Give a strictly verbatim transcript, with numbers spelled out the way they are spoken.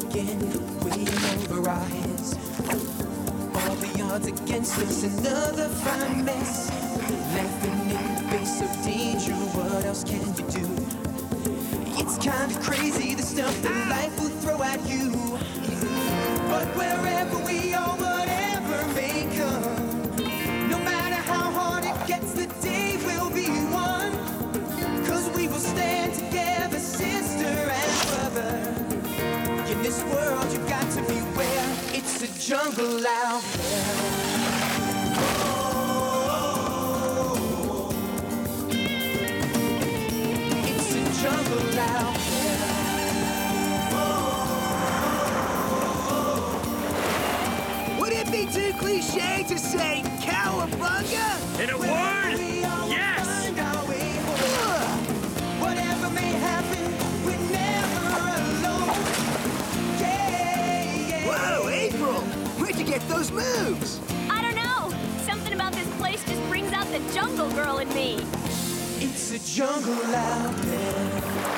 again, waiting over our heads. All the odds against us, another fine mess. Laughing in the face of danger, what else can you do? It's kind of crazy, the stuff that life will throw at you. But wherever we are, whatever may come, no matter how hard it gets, the day will be one. Cause we will stand together, sister and brother. In this world you got to beware, it's a jungle out there. It's a jungle out there. Would it be too cliche to say cowabunga? In a word, yes! Whatever may happen, we're never alone. Yeah, yeah. Whoa, April! Where'd you get those moves? I don't know. Something about this place just brings out the jungle girl in me. It's a jungle out there.